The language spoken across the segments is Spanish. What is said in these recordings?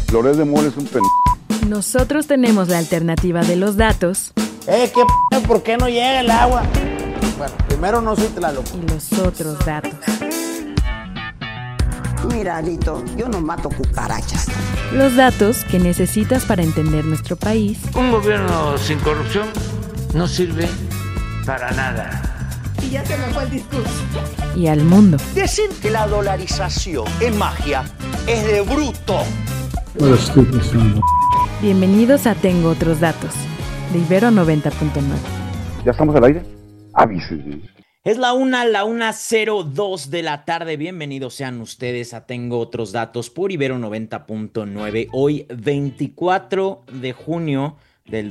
Loret de Mola es un Nosotros tenemos la alternativa de los datos. ¿Por qué no llega el agua? Bueno, primero no soy Tlaloc. Y los otros datos. Mira, Lito, yo no mato cucarachas. Los datos que necesitas para entender nuestro país. Un gobierno sin corrupción no sirve para nada. Y ya se me fue el discurso. Y al mundo. Decir que la dolarización es magia es de bruto. Bienvenidos a Tengo Otros Datos, de Ibero 90.9. ¿Ya estamos al aire? Avísenme. Es la 1:02 de la tarde. Bienvenidos sean ustedes a Tengo Otros Datos por Ibero 90.9. Hoy 24 de junio del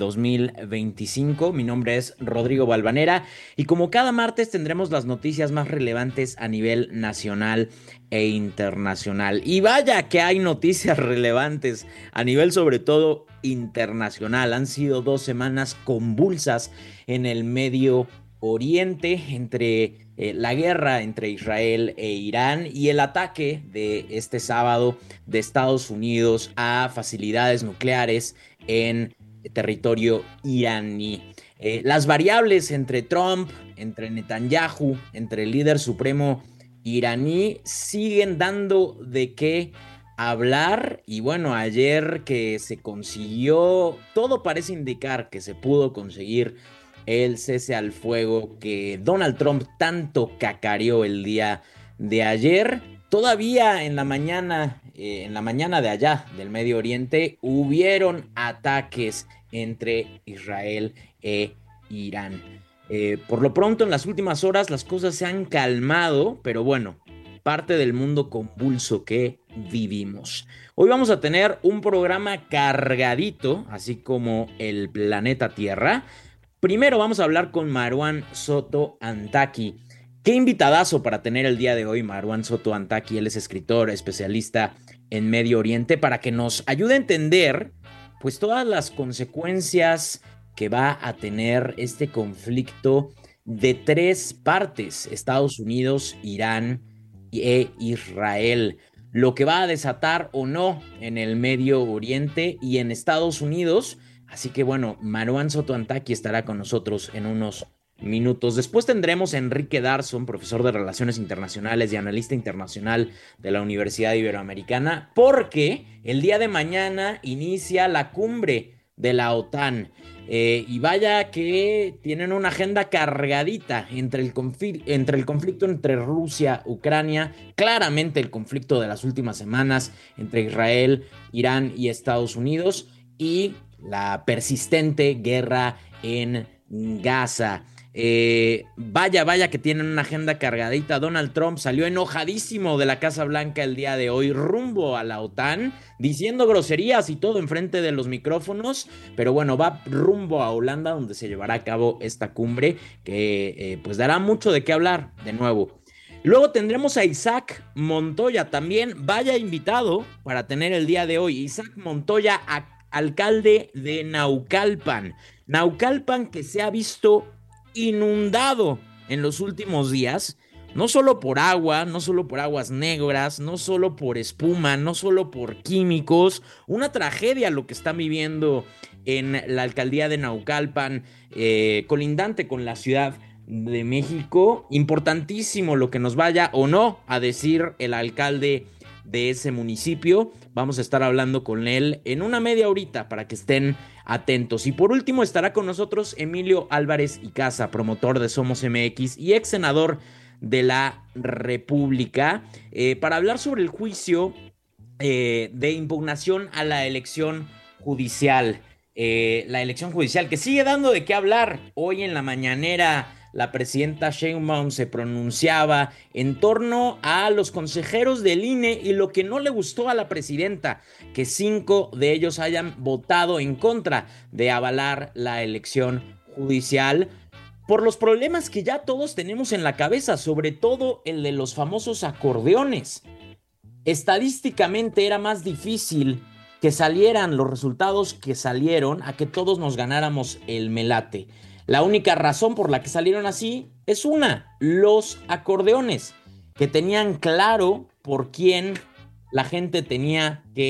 2025. Mi nombre es Rodrigo Balvanera y como cada martes tendremos las noticias más relevantes a nivel nacional e internacional. Y vaya que hay noticias relevantes a nivel sobre todo internacional. Han sido 2 semanas convulsas en el Medio Oriente entre la guerra entre Israel e Irán y el ataque de este sábado de Estados Unidos a facilidades nucleares en territorio iraní. Las variables entre Trump, entre Netanyahu, entre el líder supremo iraní siguen dando de qué hablar y bueno, ayer que se consiguió, todo parece indicar que se pudo conseguir el cese al fuego que Donald Trump tanto cacareó el día de ayer. Todavía en la mañana de allá, del Medio Oriente, hubieron ataques entre Israel e Irán. Por lo pronto, en las últimas horas, las cosas se han calmado, pero bueno, parte del mundo convulso que vivimos. Hoy vamos a tener un programa cargadito, así como el planeta Tierra. Primero vamos a hablar con Marwan Soto Antaki. Qué invitadazo para tener el día de hoy Marwan Soto Antaki. Él es escritor, especialista en Medio Oriente, para que nos ayude a entender pues todas las consecuencias que va a tener este conflicto de 3 partes: Estados Unidos, Irán e Israel. Lo que va a desatar o no en el Medio Oriente y en Estados Unidos. Así que bueno, Marwan Soto Antaki estará con nosotros en unos minutos. Después tendremos a Enrique Darson, profesor de Relaciones Internacionales y analista internacional de la Universidad Iberoamericana, porque el día de mañana inicia la cumbre de la OTAN. Y vaya que tienen una agenda cargadita entre el conflicto entre Rusia, Ucrania, claramente el conflicto de las últimas semanas entre Israel, Irán y Estados Unidos, y la persistente guerra en Gaza. Vaya que tienen una agenda cargadita. Donald Trump salió enojadísimo de la Casa Blanca el día de hoy rumbo a la OTAN, diciendo groserías y todo enfrente de los micrófonos, pero bueno, va rumbo a Holanda, donde se llevará a cabo esta cumbre que pues dará mucho de qué hablar de nuevo. Luego tendremos a Isaac Montoya, también vaya invitado para tener el día de hoy. Isaac Montoya, alcalde de Naucalpan. Naucalpan que se ha visto inundado en los últimos días, no solo por agua, no solo por aguas negras, no solo por espuma, no solo por químicos. Una tragedia lo que están viviendo en la alcaldía de Naucalpan, colindante con la Ciudad de México. Importantísimo lo que nos vaya o no a decir el alcalde de ese municipio. Vamos a estar hablando con él en una media horita para que estén atentos. Y por último estará con nosotros Emilio Álvarez y Casa, promotor de Somos MX y ex senador de la República, para hablar sobre el juicio de impugnación a la elección judicial. La elección judicial que sigue dando de qué hablar. Hoy en la mañanera la presidenta Sheinbaum se pronunciaba en torno a los consejeros del INE y lo que no le gustó a la presidenta, que 5 de ellos hayan votado en contra de avalar la elección judicial por los problemas que ya todos tenemos en la cabeza, sobre todo el de los famosos acordeones. Estadísticamente era más difícil que salieran los resultados que salieron a que todos nos ganáramos el melate. La única razón por la que salieron así es los acordeones, que tenían claro por quién la gente tenía que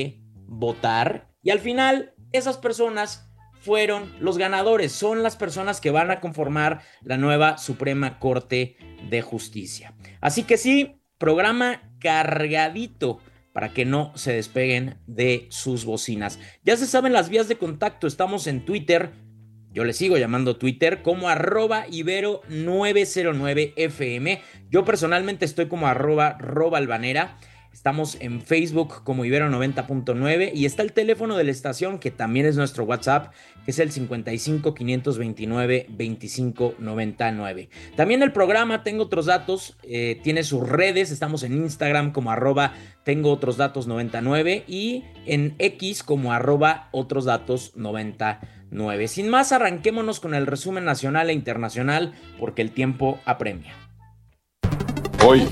votar y al final esas personas fueron los ganadores, son las personas que van a conformar la nueva Suprema Corte de Justicia. Así que sí, programa cargadito para que no se despeguen de sus bocinas. Ya se saben las vías de contacto, estamos en Twitter, yo le sigo llamando Twitter como @ibero909fm. Yo personalmente estoy como @robalvanera. Estamos en Facebook como Ibero 90.9 y está el teléfono de la estación que también es nuestro WhatsApp, que es el 55 529 25 99. También el programa Tengo Otros Datos tiene sus redes, estamos en Instagram como @Tengo Otros Datos 99 y en X como @Otros Datos 99. Sin más, arranquémonos con el resumen nacional e internacional porque el tiempo apremia. Hoy.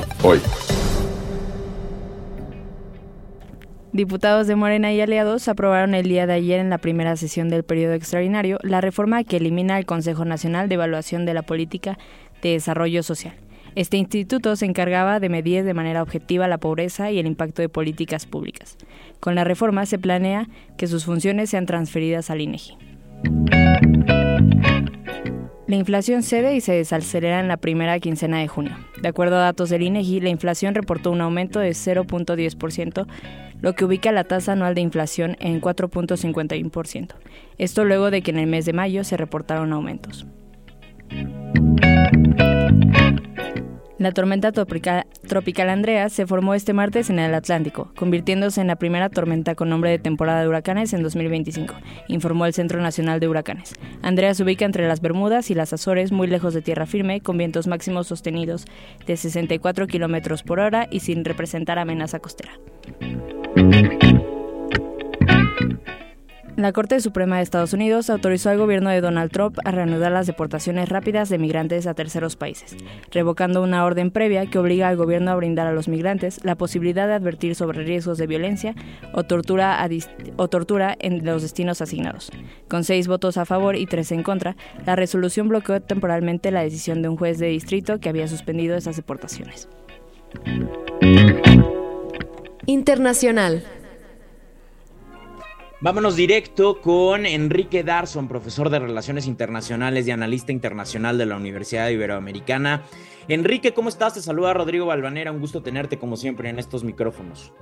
Diputados de Morena y aliados aprobaron el día de ayer en la primera sesión del periodo extraordinario la reforma que elimina el Consejo Nacional de Evaluación de la Política de Desarrollo Social. Este instituto se encargaba de medir de manera objetiva la pobreza y el impacto de políticas públicas. Con la reforma se planea que sus funciones sean transferidas al INEGI. La inflación cede y se desacelera en la primera quincena de junio. De acuerdo a datos del INEGI, la inflación reportó un aumento de 0.10%, lo que ubica la tasa anual de inflación en 4.51%. Esto luego de que en el mes de mayo se reportaron aumentos. La tormenta tropical Andrea se formó este martes en el Atlántico, convirtiéndose en la primera tormenta con nombre de temporada de huracanes en 2025, informó el Centro Nacional de Huracanes. Andrea se ubica entre las Bermudas y las Azores, muy lejos de tierra firme, con vientos máximos sostenidos de 64 km por hora y sin representar amenaza costera. La Corte Suprema de Estados Unidos autorizó al gobierno de Donald Trump a reanudar las deportaciones rápidas de migrantes a terceros países, revocando una orden previa que obliga al gobierno a brindar a los migrantes la posibilidad de advertir sobre riesgos de violencia o tortura en los destinos asignados. Con 6 votos a favor y 3 en contra, la resolución bloqueó temporalmente la decisión de un juez de distrito que había suspendido esas deportaciones. Internacional. Vámonos directo con Enrique Darson, profesor de Relaciones Internacionales y analista internacional de la Universidad Iberoamericana. Enrique, ¿cómo estás? Te saluda Rodrigo Valvanera, un gusto tenerte como siempre en estos micrófonos.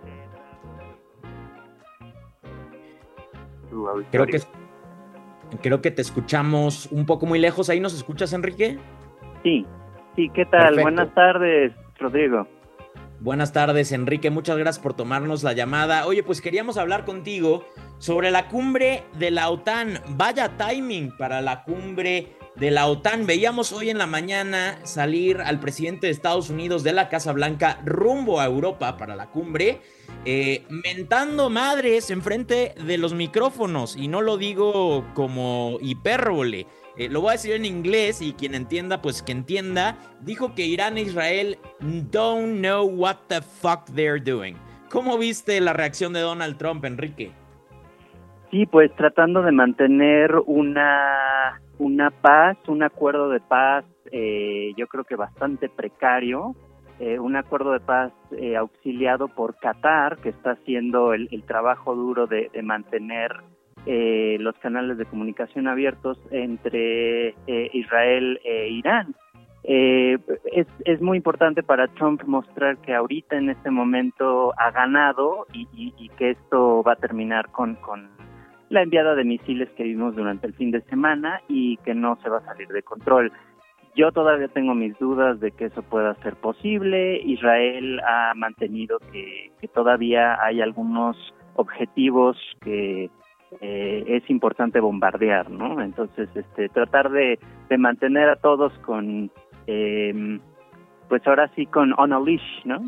Creo que te escuchamos un poco muy lejos. ¿Ahí nos escuchas, Enrique? Sí, ¿qué tal? Perfecto. Buenas tardes, Rodrigo. Buenas tardes, Enrique. Muchas gracias por tomarnos la llamada. Oye, pues queríamos hablar contigo sobre la cumbre de la OTAN. Vaya timing para la cumbre de la OTAN. Veíamos hoy en la mañana salir al presidente de Estados Unidos de la Casa Blanca rumbo a Europa para la cumbre, mentando madres enfrente de los micrófonos. Y no lo digo como hipérbole. Lo voy a decir en inglés y quien entienda, pues que entienda. Dijo que Irán e Israel don't know what the fuck they're doing. ¿Cómo viste la reacción de Donald Trump, Enrique? Sí, pues tratando de mantener una paz, un acuerdo de paz, yo creo que bastante precario, un acuerdo de paz auxiliado por Qatar, que está haciendo el trabajo duro de mantener los canales de comunicación abiertos entre Israel e Irán. Es muy importante para Trump mostrar que ahorita en este momento ha ganado y que esto va a terminar con la enviada de misiles que vimos durante el fin de semana y que no se va a salir de control. Yo todavía tengo mis dudas de que eso pueda ser posible. Israel ha mantenido que todavía hay algunos objetivos que es importante bombardear, ¿no? Entonces, tratar de mantener a todos con, pues ahora sí con on a leash, ¿no?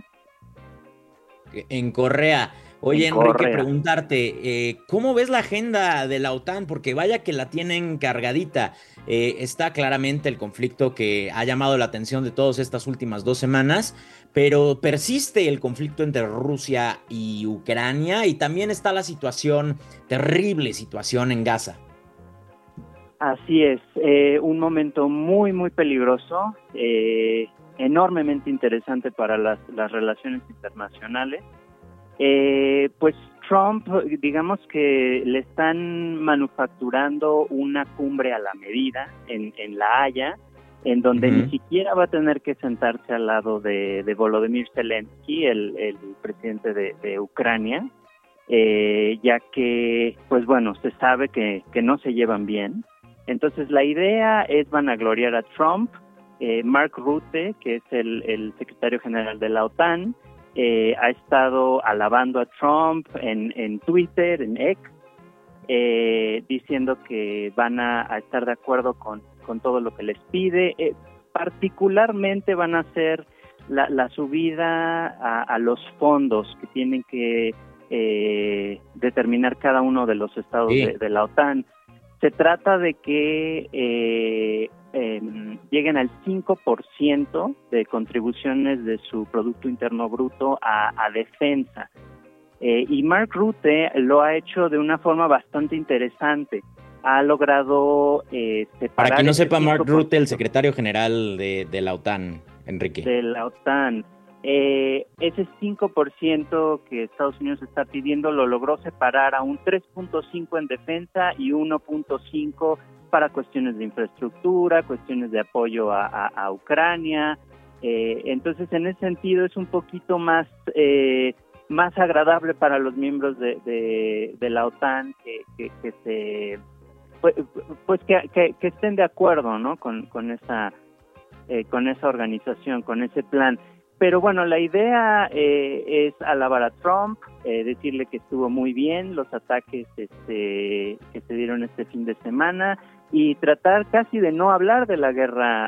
En correa. Oye, Enrique, preguntarte, ¿cómo ves la agenda de la OTAN? Porque vaya que la tienen cargadita. Está claramente el conflicto que ha llamado la atención de todas estas últimas 2 semanas, pero persiste el conflicto entre Rusia y Ucrania y también está la terrible situación en Gaza. Así es, un momento muy, muy peligroso, enormemente interesante para las relaciones internacionales. Pues Trump, digamos que le están manufacturando una cumbre a la medida en La Haya, en donde ni siquiera va a tener que sentarse al lado de Volodymyr Zelensky, el presidente de Ucrania, ya que, pues bueno, se sabe que no se llevan bien. Entonces la idea es vanagloriar a Trump. Mark Rutte, que es el secretario general de la OTAN, ha estado alabando a Trump en Twitter, en X, diciendo que van a estar de acuerdo con todo lo que les pide. Particularmente van a hacer la subida a los fondos que tienen que determinar cada uno de los estados de la OTAN. Se trata de que lleguen al 5% de contribuciones de su Producto Interno Bruto a defensa. Y Mark Rutte lo ha hecho de una forma bastante interesante. Ha logrado separar... Para quien no sepa, Mark Rutte, el secretario general de la OTAN, Enrique. De la OTAN. Ese 5% que Estados Unidos está pidiendo lo logró separar a un 3.5 en defensa y 1.5 para cuestiones de infraestructura, cuestiones de apoyo a Ucrania. Entonces, en ese sentido, es un poquito más agradable para los miembros de la OTAN que estén de acuerdo, ¿no? con esa organización, con ese plan. Pero bueno, la idea es alabar a Trump, decirle que estuvo muy bien los ataques que se dieron este fin de semana y tratar casi de no hablar de la guerra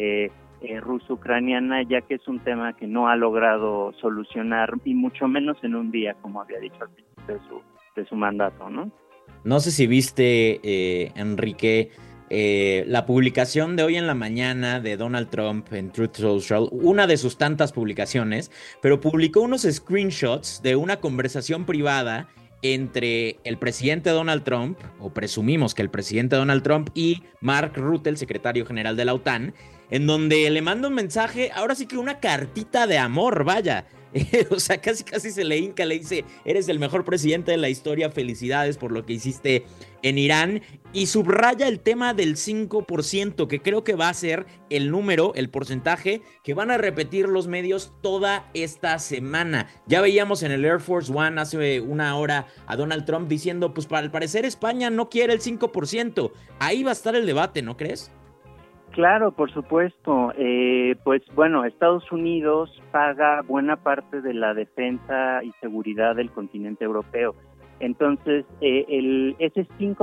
ruso-ucraniana, ya que es un tema que no ha logrado solucionar, y mucho menos en un día, como había dicho al principio de su mandato, ¿no? No sé si viste, Enrique, la publicación de hoy en la mañana de Donald Trump en Truth Social, una de sus tantas publicaciones, pero publicó unos screenshots de una conversación privada entre el presidente Donald Trump, o presumimos que el presidente Donald Trump, y Mark Rutte, el secretario general de la OTAN, en donde le manda un mensaje, ahora sí que una cartita de amor, vaya. O sea, casi se le hinca, le dice: eres el mejor presidente de la historia, felicidades por lo que hiciste en Irán, y subraya el tema del 5%, que creo que va a ser el número, el porcentaje que van a repetir los medios toda esta semana. Ya veíamos en el Air Force One hace una hora a Donald Trump diciendo, pues al parecer España no quiere el 5%. Ahí va a estar el debate, ¿no crees? Claro, por supuesto. Pues bueno, Estados Unidos paga buena parte de la defensa y seguridad del continente europeo. Entonces, ese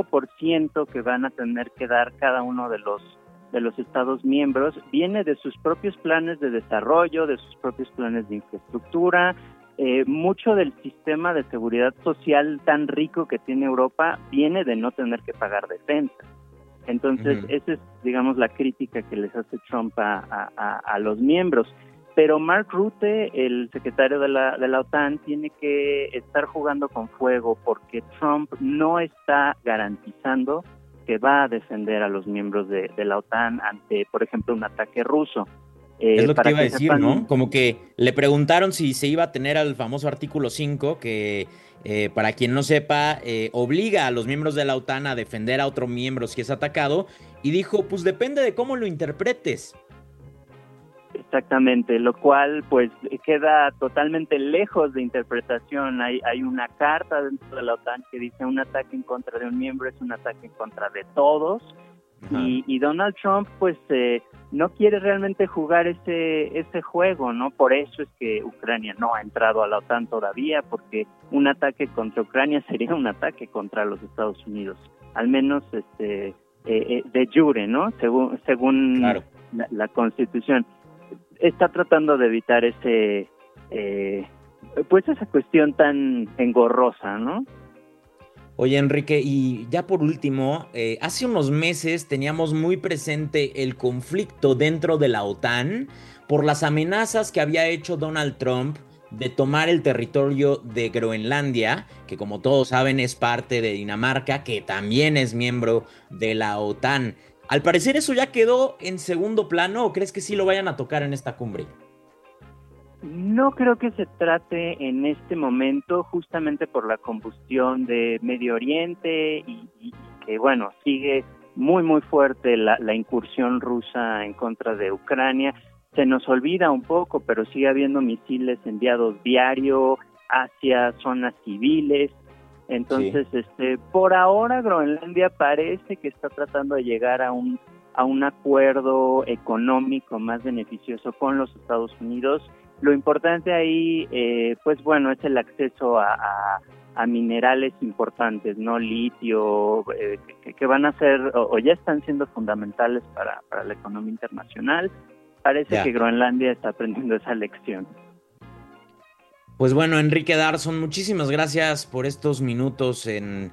5% que van a tener que dar cada uno de los Estados miembros viene de sus propios planes de desarrollo, de sus propios planes de infraestructura. Mucho del sistema de seguridad social tan rico que tiene Europa viene de no tener que pagar defensa. Entonces, esa es, digamos, la crítica que les hace Trump a los miembros. Pero Mark Rutte, el secretario de la OTAN, tiene que estar jugando con fuego porque Trump no está garantizando que va a defender a los miembros de la OTAN ante, por ejemplo, un ataque ruso. Es lo que te iba a decir, ¿no? Como que le preguntaron si se iba a tener al famoso artículo 5, que para quien no sepa, obliga a los miembros de la OTAN a defender a otro miembro si es atacado, y dijo, pues depende de cómo lo interpretes. Exactamente, lo cual pues queda totalmente lejos de interpretación. Hay una carta dentro de la OTAN que dice un ataque en contra de un miembro es un ataque en contra de todos. Y Donald Trump pues no quiere realmente jugar ese juego, ¿no? Por eso es que Ucrania no ha entrado a la OTAN todavía, porque un ataque contra Ucrania sería un ataque contra los Estados Unidos, al menos de jure, ¿no? Según claro. la Constitución. Está tratando de evitar pues esa cuestión tan engorrosa, ¿no? Oye, Enrique, y ya por último, hace unos meses teníamos muy presente el conflicto dentro de la OTAN por las amenazas que había hecho Donald Trump de tomar el territorio de Groenlandia, que como todos saben es parte de Dinamarca, que también es miembro de la OTAN. Al parecer eso ya quedó en segundo plano, ¿o crees que sí lo vayan a tocar en esta cumbre? No creo que se trate en este momento, justamente por la combustión de Medio Oriente y que, bueno, sigue muy, muy fuerte la incursión rusa en contra de Ucrania. Se nos olvida un poco, pero sigue habiendo misiles enviados diario hacia zonas civiles. Entonces, por ahora Groenlandia parece que está tratando de llegar a un acuerdo económico más beneficioso con los Estados Unidos. Lo importante ahí, pues bueno, es el acceso a minerales importantes, no litio, que van a ser o ya están siendo fundamentales para la economía internacional. Parece que Groenlandia está aprendiendo esa lección. Pues bueno, Enrique Darson, muchísimas gracias por estos minutos en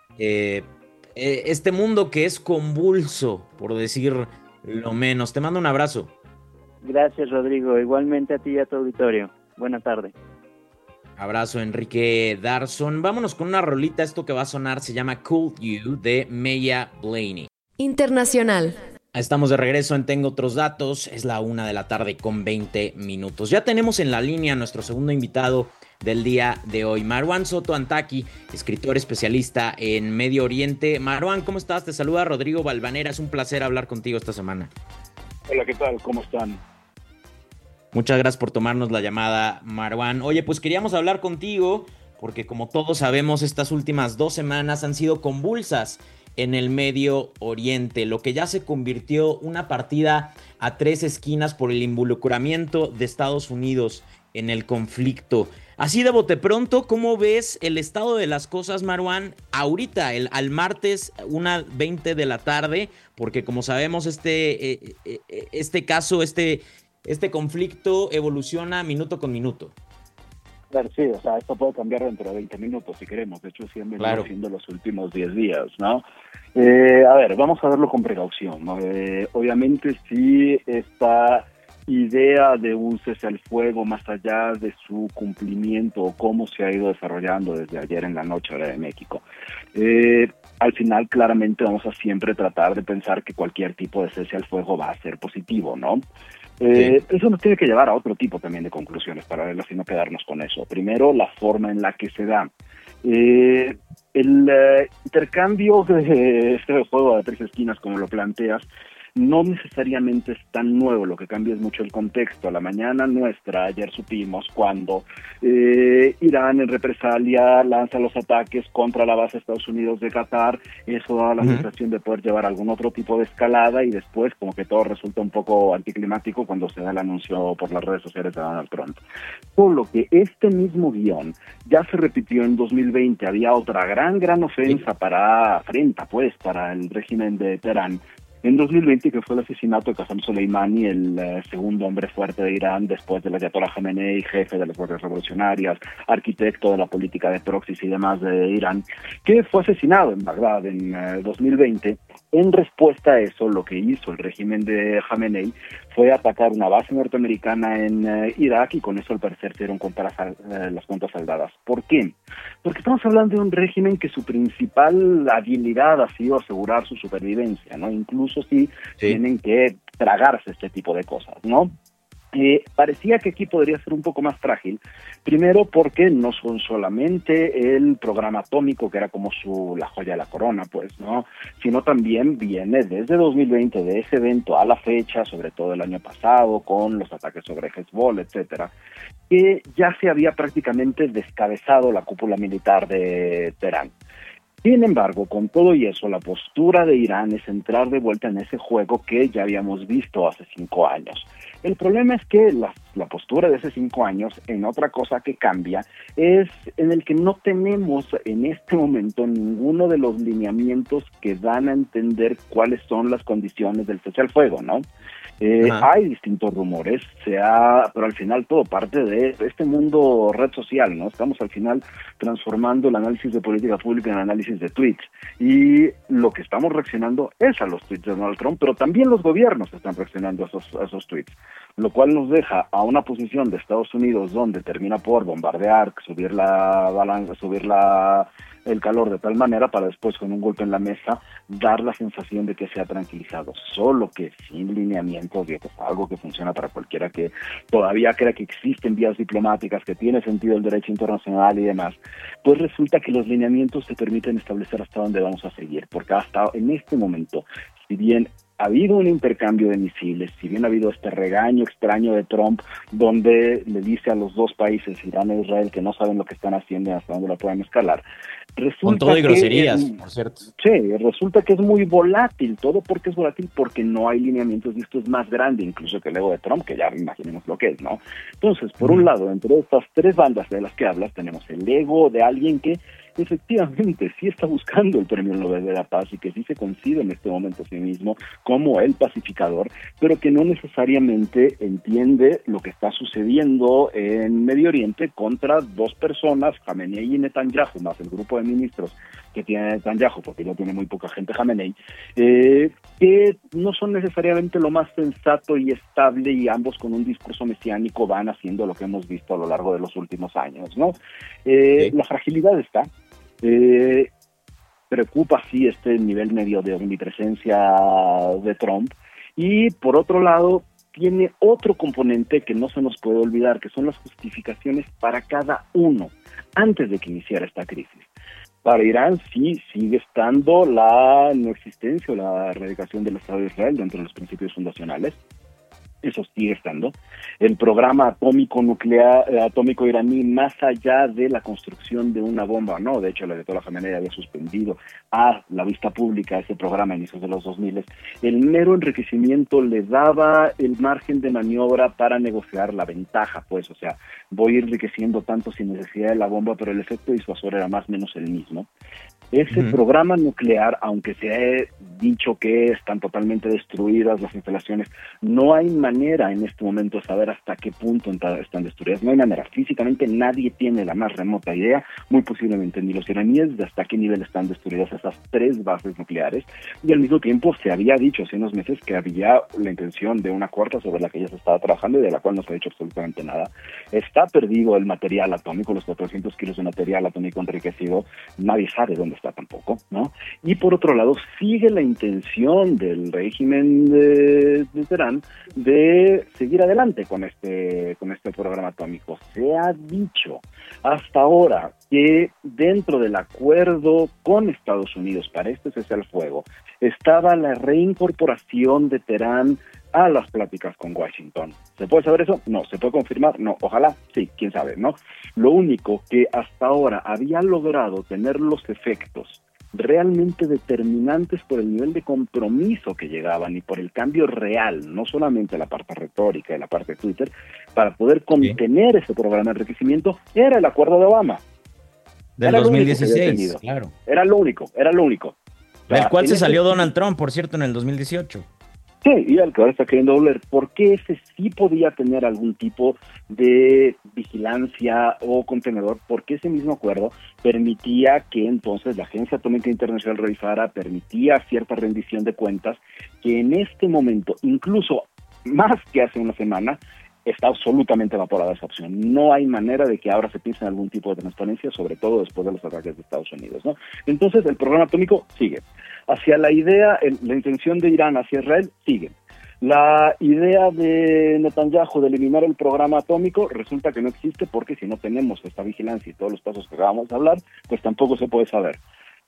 este mundo que es convulso, por decir lo menos. Te mando un abrazo. Gracias, Rodrigo. Igualmente a ti y a tu auditorio. Buena tarde. Abrazo, Enrique Darson. Vámonos con una rolita. Esto que va a sonar se llama Cool You de Maya Blaney. Internacional. Estamos de regreso en Tengo Otros Datos. Es la 1:00 con 20 minutos. Ya tenemos en la línea a nuestro segundo invitado del día de hoy, Marwan Soto Antaki, escritor especialista en Medio Oriente. Marwan, ¿cómo estás? Te saluda Rodrigo Valvanera. Es un placer hablar contigo esta semana. Hola, ¿qué tal? ¿Cómo están? Muchas gracias por tomarnos la llamada, Marwan. Oye, pues queríamos hablar contigo porque, como todos sabemos, estas últimas 2 semanas han sido convulsas en el Medio Oriente, lo que ya se convirtió una partida a 3 esquinas por el involucramiento de Estados Unidos en el conflicto. Así de bote pronto, ¿cómo ves el estado de las cosas, Marwan, ahorita, al martes 1:20 de la tarde? Porque como sabemos, este caso, este conflicto evoluciona minuto con minuto. Claro, sí, o sea, esto puede cambiar dentro de 20 minutos si queremos. De hecho, sí han venido haciendo los últimos 10 días, ¿no? A ver, vamos a verlo con precaución, ¿no? Obviamente sí, esta idea de un cese al fuego, más allá de su cumplimiento o cómo se ha ido desarrollando desde ayer en la noche, hora de México. Al final, claramente, vamos a siempre tratar de pensar que cualquier tipo de cese al fuego va a ser positivo, ¿no? Eso nos tiene que llevar a otro tipo también de conclusiones paralelas y no quedarnos con eso. Primero, la forma en la que se da. El intercambio de este juego de 3 esquinas, como lo planteas, no necesariamente es tan nuevo, lo que cambia es mucho el contexto. A la mañana nuestra, ayer supimos cuando Irán en represalia lanza los ataques contra la base de Estados Unidos de Qatar, eso da la sensación de poder llevar algún otro tipo de escalada y después como que todo resulta un poco anticlimático cuando se da el anuncio por las redes sociales de Donald Trump. Solo que este mismo guión ya se repitió en 2020, había otra gran ofensa para el régimen de Teherán, en 2020, que fue el asesinato de Qasem Soleimani, el segundo hombre fuerte de Irán después del Ayatollah Khamenei, jefe de las guardias revolucionarias, arquitecto de la política de proxies y demás de Irán, que fue asesinado en Bagdad en 2020. En respuesta a eso, lo que hizo el régimen de Khamenei fue atacar una base norteamericana en Irak y con eso al parecer se dieron cuenta las cuentas saldadas. ¿Por qué? Porque estamos hablando de un régimen que su principal habilidad ha sido asegurar su supervivencia, ¿no? Incluso si tienen que tragarse este tipo de cosas, ¿no? Parecía que aquí podría ser un poco más frágil, primero porque no son solamente el programa atómico, que era como la joya de la corona, pues, ¿no? Sino también viene desde 2020, de ese evento a la fecha, sobre todo el año pasado, con los ataques sobre Hezbollah, etcétera, que ya se había prácticamente descabezado la cúpula militar de Teherán. Sin embargo, con todo y eso, la postura de Irán es entrar de vuelta en ese juego que ya habíamos visto hace 5 años. El problema es que la postura de hace 5 años, en otra cosa que cambia, es en el que no tenemos en este momento ninguno de los lineamientos que dan a entender cuáles son las condiciones del cese al fuego, ¿no? Hay distintos rumores, pero al final todo parte de este mundo red social, ¿no? Estamos al final transformando el análisis de política pública en análisis de tweets, y lo que estamos reaccionando es a los tweets de Donald Trump, pero también los gobiernos están reaccionando a esos tweets, lo cual nos deja a una posición de Estados Unidos donde termina por bombardear, subir la el calor de tal manera para después, con un golpe en la mesa, dar la sensación de que se ha tranquilizado. Solo que sin lineamientos, y esto es algo que funciona para cualquiera que todavía crea que existen vías diplomáticas, que tiene sentido el derecho internacional y demás, pues resulta que los lineamientos te permiten establecer hasta dónde vamos a seguir, porque hasta en este momento, si bien ha habido un intercambio de misiles, si bien ha habido este regaño extraño de Trump, donde le dice a los dos países, Irán e Israel, que no saben lo que están haciendo y hasta dónde lo pueden escalar, resulta con todo y groserías, por cierto. Sí, resulta que es muy volátil. ¿Todo porque es volátil? Porque no hay lineamientos, y esto es más grande incluso que el ego de Trump, que ya imaginemos lo que es, ¿no? Entonces, por un lado, entre estas tres bandas de las que hablas, tenemos el ego de alguien que efectivamente sí está buscando el Premio Nobel de la Paz y que sí se concibe en este momento a sí mismo como el pacificador, pero que no necesariamente entiende lo que está sucediendo en Medio Oriente contra dos personas, Khamenei y Netanyahu, más el grupo de ministros que tiene Netanyahu, porque ya tiene muy poca gente Khamenei, que no son necesariamente lo más sensato y estable, y ambos con un discurso mesiánico van haciendo lo que hemos visto a lo largo de los últimos años, ¿no? La fragilidad está. Preocupa sí este nivel medio de omnipresencia de Trump, y por otro lado tiene otro componente que no se nos puede olvidar, que son las justificaciones para cada uno antes de que iniciara esta crisis. Para Irán sí sigue estando la no existencia o la erradicación del Estado de Israel dentro de los principios fundacionales. Eso sigue estando. El programa atómico iraní, más allá de la construcción de una bomba, no, de hecho el ayatolá Khamenei había suspendido a la vista pública ese programa a inicios de los 2000. El mero enriquecimiento le daba el margen de maniobra para negociar la ventaja, pues, o sea, voy enriqueciendo tanto sin necesidad de la bomba, pero el efecto disuasor era más o menos el mismo. Ese programa nuclear, aunque se ha dicho que están totalmente destruidas las instalaciones, no hay manera en este momento de saber hasta qué punto están destruidas. No hay manera. Físicamente nadie tiene la más remota idea, muy posiblemente ni los iraníes, de hasta qué nivel están destruidas esas tres bases nucleares. Y al mismo tiempo se había dicho hace unos meses que había la intención de una cuarta sobre la que ya se estaba trabajando y de la cual no se ha hecho absolutamente nada. Está perdido el material atómico, los 400 kilos de material atómico enriquecido. Nadie sabe dónde está tampoco, ¿no? Y por otro lado, sigue la intención del régimen de Teherán de seguir adelante con este programa atómico. Se ha dicho hasta ahora que dentro del acuerdo con Estados Unidos para este cese al fuego estaba la reincorporación de Teherán a las pláticas con Washington. ¿Se puede saber eso? No. ¿Se puede confirmar? No. Ojalá, sí, quién sabe, ¿no? Lo único que hasta ahora había logrado tener los efectos realmente determinantes por el nivel de compromiso que llegaban y por el cambio real, no solamente la parte retórica y la parte de Twitter, para poder contener ese programa de enriquecimiento, era el acuerdo de Obama. Del 2016, claro. Era lo único. Del cual se salió Donald Trump, por cierto, en el 2018. Sí, y al que ahora está queriendo volver, porque ese sí podía tener algún tipo de vigilancia o contenedor, porque ese mismo acuerdo permitía que entonces la Agencia Atómica Internacional revisara, permitía cierta rendición de cuentas, que en este momento, incluso más que hace una semana, está absolutamente evaporada esa opción. No hay manera de que ahora se piense en algún tipo de transparencia, sobre todo después de los ataques de Estados Unidos, ¿no? Entonces, el programa atómico sigue. Hacia la idea, la intención de Irán hacia Israel sigue. La idea de Netanyahu de eliminar el programa atómico resulta que no existe, porque si no tenemos esta vigilancia y todos los pasos que acabamos de hablar, pues tampoco se puede saber.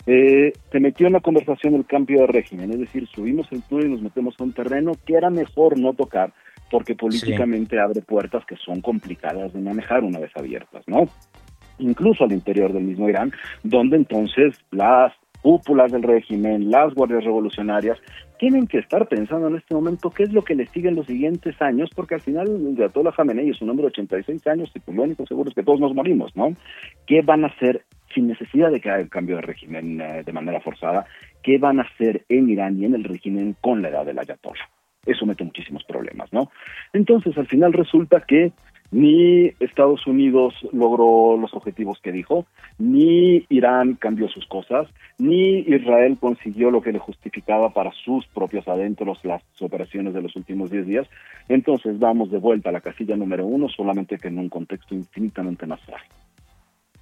Se metió en la conversación el cambio de régimen, es decir, subimos el tour y nos metemos a un terreno que era mejor no tocar, porque políticamente abre puertas que son complicadas de manejar una vez abiertas, ¿no? Incluso al interior del mismo Irán, donde entonces las cúpulas del régimen, las guardias revolucionarias, tienen que estar pensando en este momento qué es lo que les sigue en los siguientes años, porque al final el ayatolá Khamenei es un hombre de 86 años y pues lo único seguro es que todos nos morimos, ¿no? ¿Qué van a hacer sin necesidad de que haya el cambio de régimen de manera forzada? ¿Qué van a hacer en Irán y en el régimen con la edad del ayatolá? Eso mete muchísimos problemas, ¿no? Entonces, al final resulta que ni Estados Unidos logró los objetivos que dijo, ni Irán cambió sus cosas, ni Israel consiguió lo que le justificaba para sus propios adentros las operaciones de los últimos 10 días. Entonces vamos de vuelta a la casilla número 1, solamente que en un contexto infinitamente más frágil.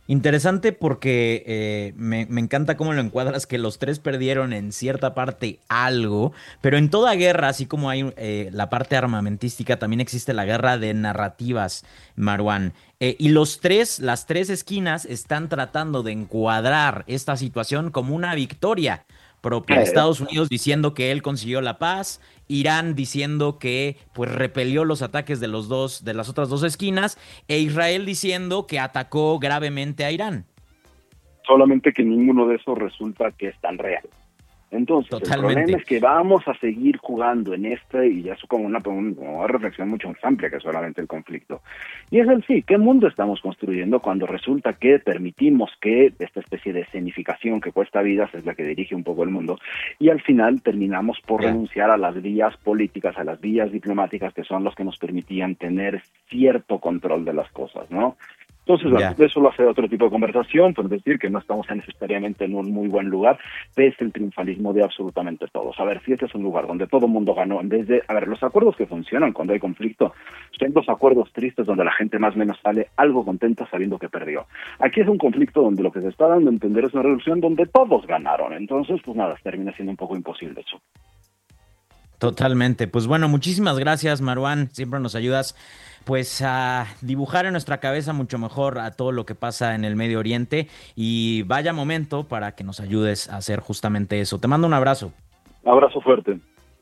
Interesante porque me encanta cómo lo encuadras, que los tres perdieron en cierta parte algo, pero en toda guerra, así como hay la parte armamentística, también existe la guerra de narrativas, Marwan. Y las tres esquinas están tratando de encuadrar esta situación como una victoria propia. Estados Unidos diciendo que él consiguió la paz, Irán diciendo que pues repelió los ataques de las otras dos esquinas, e Israel diciendo que atacó gravemente a Irán. Solamente que ninguno de esos resulta que es tan real. Entonces, Totalmente. El problema es que vamos a seguir jugando en y ya es como una reflexión mucho más amplia que solamente el conflicto. Y es ¿qué mundo estamos construyendo cuando resulta que permitimos que esta especie de escenificación que cuesta vidas es la que dirige un poco el mundo, y al final terminamos por renunciar a las vías políticas, a las vías diplomáticas, que son los que nos permitían tener cierto control de las cosas, ¿no? Entonces, bueno, eso lo hace otro tipo de conversación, por decir que no estamos necesariamente en un muy buen lugar, pese el triunfalismo de absolutamente todos. A ver, si este es un lugar donde todo el mundo ganó, en vez de, los acuerdos que funcionan cuando hay conflicto, son los acuerdos tristes donde la gente más o menos sale algo contenta sabiendo que perdió. Aquí es un conflicto donde lo que se está dando a entender es una revolución donde todos ganaron. Entonces, pues nada, termina siendo un poco imposible eso. Totalmente. Pues bueno, muchísimas gracias, Marwan. Siempre nos ayudas pues a dibujar en nuestra cabeza mucho mejor a todo lo que pasa en el Medio Oriente, y vaya momento para que nos ayudes a hacer justamente eso. Te mando un abrazo. Abrazo fuerte.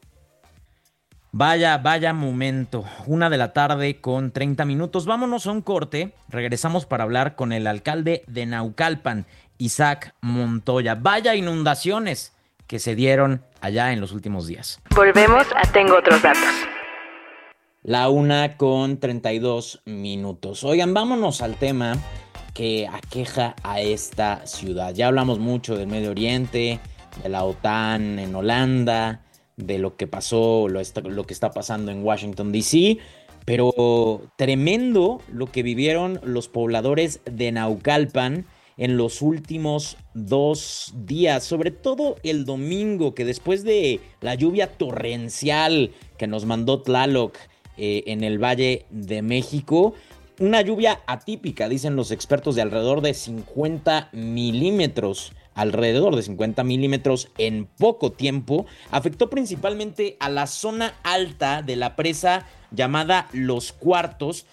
Vaya momento. 1:00 p.m. con 30 minutos. Vámonos a un corte. Regresamos para hablar con el alcalde de Naucalpan, Isaac Montoya. Vaya inundaciones que se dieron allá en los últimos días. Volvemos a Tengo Otros Datos. 1:32 p.m. Oigan, vámonos al tema que aqueja a esta ciudad. Ya hablamos mucho del Medio Oriente, de la OTAN en Holanda, de lo que pasó, lo que está pasando en Washington, D.C., pero tremendo lo que vivieron los pobladores de Naucalpan en los últimos 2 días, sobre todo el domingo, que después de la lluvia torrencial que nos mandó Tlaloc en el Valle de México, una lluvia atípica, dicen los expertos, de alrededor de 50 milímetros en poco tiempo, afectó principalmente a la zona alta de la presa llamada Los Cuartos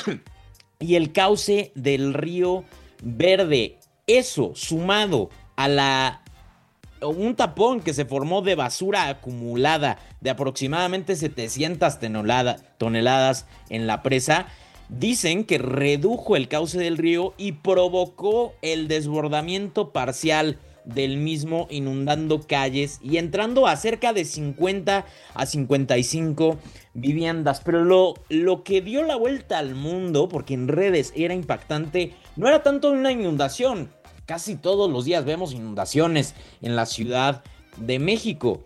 y el cauce del río Verde. Eso, sumado a un tapón que se formó de basura acumulada de aproximadamente 700 toneladas en la presa, dicen que redujo el cauce del río y provocó el desbordamiento parcial del mismo, inundando calles y entrando a cerca de 50 a 55 viviendas. Pero lo que dio la vuelta al mundo, porque en redes era impactante, no era tanto una inundación. Casi todos los días vemos inundaciones en la Ciudad de México,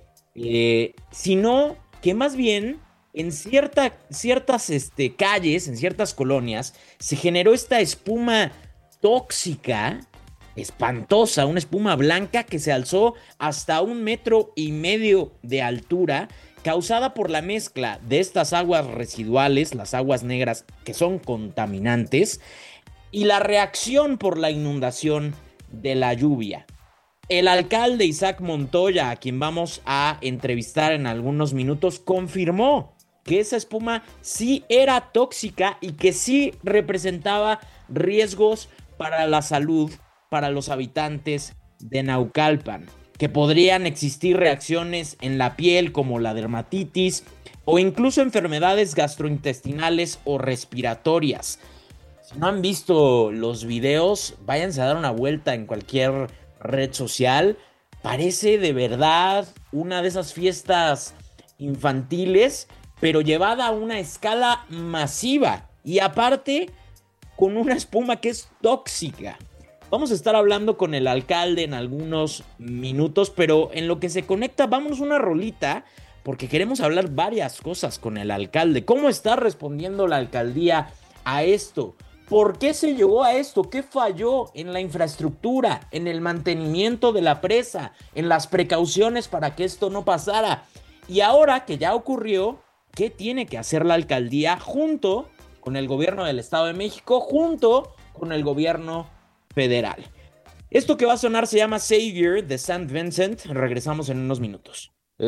sino que más bien en ciertas calles, en ciertas colonias, se generó esta espuma tóxica, espantosa, una espuma blanca que se alzó hasta 1,5 metros de altura, causada por la mezcla de estas aguas residuales, las aguas negras que son contaminantes, y la reacción por la inundación de la lluvia. El alcalde Isaac Montoya, a quien vamos a entrevistar en algunos minutos, confirmó que esa espuma sí era tóxica y que sí representaba riesgos para la salud, para los habitantes de Naucalpan, que podrían existir reacciones en la piel como la dermatitis o incluso enfermedades gastrointestinales o respiratorias. Si no han visto los videos, váyanse a dar una vuelta en cualquier red social. Parece de verdad una de esas fiestas infantiles, pero llevada a una escala masiva y aparte con una espuma que es tóxica. Vamos a estar hablando con el alcalde en algunos minutos, pero en lo que se conecta, vámonos una rolita, porque queremos hablar varias cosas con el alcalde. ¿Cómo está respondiendo la alcaldía a esto? ¿Por qué se llegó a esto? ¿Qué falló en la infraestructura, en el mantenimiento de la presa, en las precauciones para que esto no pasara? Y ahora que ya ocurrió, ¿qué tiene que hacer la alcaldía junto con el gobierno del Estado de México, junto con el gobierno federal. Esto que va a sonar se llama Savior de St. Vincent. Regresamos en unos minutos.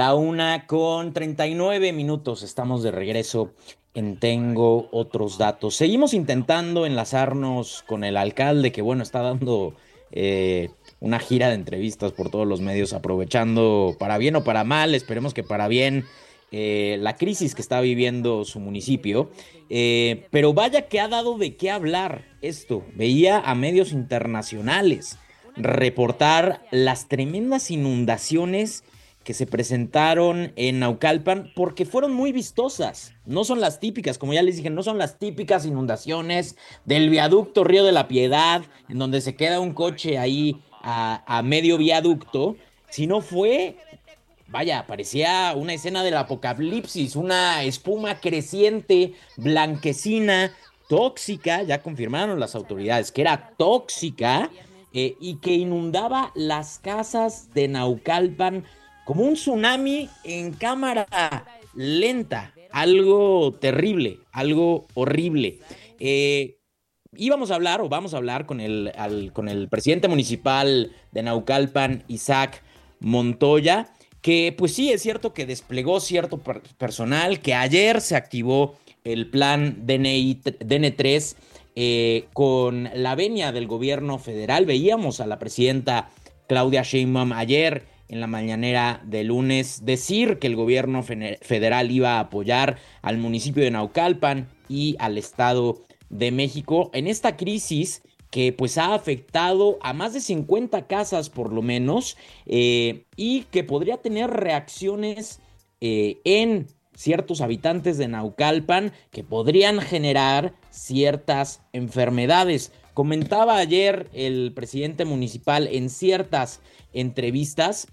1:39 estamos de regreso en Tengo Otros Datos. Seguimos intentando enlazarnos con el alcalde que, bueno, está dando una gira de entrevistas por todos los medios, aprovechando para bien o para mal, esperemos que para bien, la crisis que está viviendo su municipio. Pero vaya que ha dado de qué hablar esto. Veía a medios internacionales reportar las tremendas inundaciones que se presentaron en Naucalpan porque fueron muy vistosas. No son las típicas, como ya les dije, no son las típicas inundaciones del viaducto Río de la Piedad, en donde se queda un coche ahí a medio viaducto, sino fue, vaya, parecía una escena del apocalipsis, una espuma creciente, blanquecina, tóxica, ya confirmaron las autoridades que era tóxica, y que inundaba las casas de Naucalpan como un tsunami en cámara lenta, algo terrible, algo horrible. Vamos a hablar con el presidente municipal de Naucalpan, Isaac Montoya, que pues sí, es cierto que desplegó cierto personal, que ayer se activó el plan DN3 con la venia del gobierno federal. Veíamos a la presidenta Claudia Sheinbaum ayer en la mañanera de lunes decir que el gobierno federal iba a apoyar al municipio de Naucalpan y al Estado de México en esta crisis que pues ha afectado a más de 50 casas por lo menos, y que podría tener reacciones en ciertos habitantes de Naucalpan que podrían generar ciertas enfermedades. Comentaba ayer el presidente municipal en ciertas entrevistas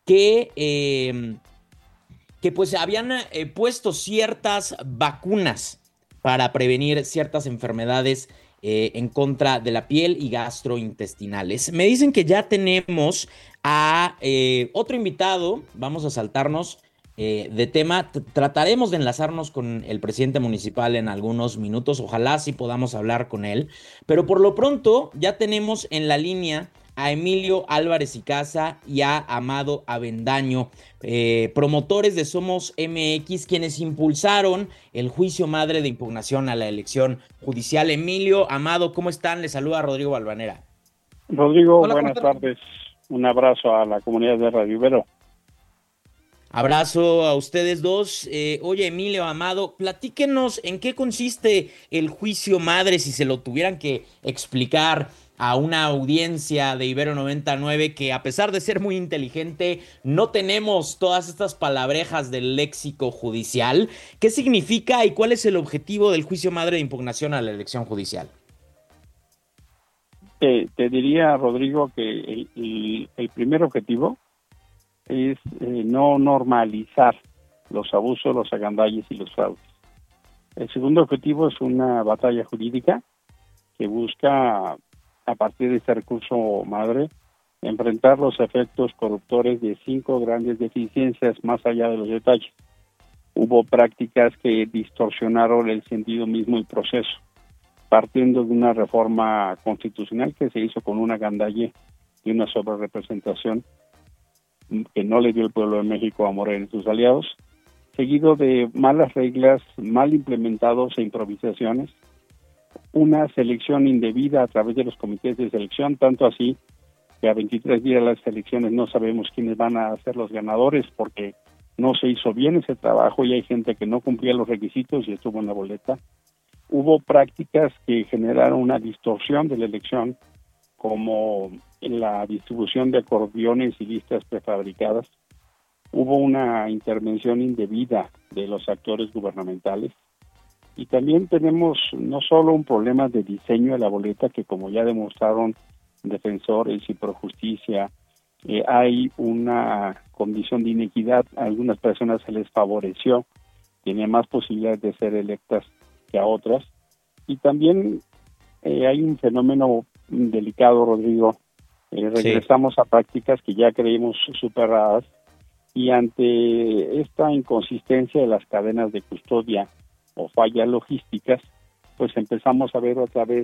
que pues habían puesto ciertas vacunas para prevenir ciertas enfermedades en contra de la piel y gastrointestinales. Me dicen que ya tenemos a otro invitado. Vamos a saltarnos de tema. Trataremos de enlazarnos con el presidente municipal en algunos minutos. Ojalá sí podamos hablar con él. Pero por lo pronto ya tenemos en la línea a Emilio Álvarez y Casa y a Amado Avendaño, promotores de Somos MX, quienes impulsaron el juicio madre de impugnación a la elección judicial. Emilio, Amado, ¿cómo están? Les saluda Rodrigo Balvanera. Rodrigo, hola, buenas tardes. Un abrazo a la comunidad de Radio Ibero. Abrazo a ustedes dos. Oye, Emilio, Amado, platíquenos en qué consiste el juicio madre, si se lo tuvieran que explicar a una audiencia de Ibero 99 que, a pesar de ser muy inteligente, no tenemos todas estas palabrejas del léxico judicial. ¿Qué significa y cuál es el objetivo del juicio madre de impugnación a la elección judicial? Te diría, Rodrigo, que el primer objetivo es no normalizar los abusos, los agandalles y los fraudes. El segundo objetivo es una batalla jurídica que busca, a partir de este recurso madre, enfrentar los efectos corruptores de 5 grandes deficiencias más allá de los detalles. Hubo prácticas que distorsionaron el sentido mismo del proceso, partiendo de una reforma constitucional que se hizo con una agandalle y una sobrerepresentación que no le dio el pueblo de México a Morena y sus aliados, seguido de malas reglas, mal implementados e improvisaciones, una selección indebida a través de los comités de selección, tanto así que a 23 días de las elecciones no sabemos quiénes van a ser los ganadores porque no se hizo bien ese trabajo y hay gente que no cumplía los requisitos y estuvo en la boleta. Hubo prácticas que generaron una distorsión de la elección, como en la distribución de acordeones y listas prefabricadas. Hubo una intervención indebida de los actores gubernamentales. Y también tenemos no solo un problema de diseño de la boleta, que como ya demostraron defensores y Projusticia, hay una condición de inequidad. A algunas personas se les favoreció, tienen más posibilidades de ser electas que a otras. Y también hay un fenómeno delicado, Rodrigo. Regresamos a prácticas que ya creímos superadas, y ante esta inconsistencia de las cadenas de custodia o fallas logísticas, pues empezamos a ver otra vez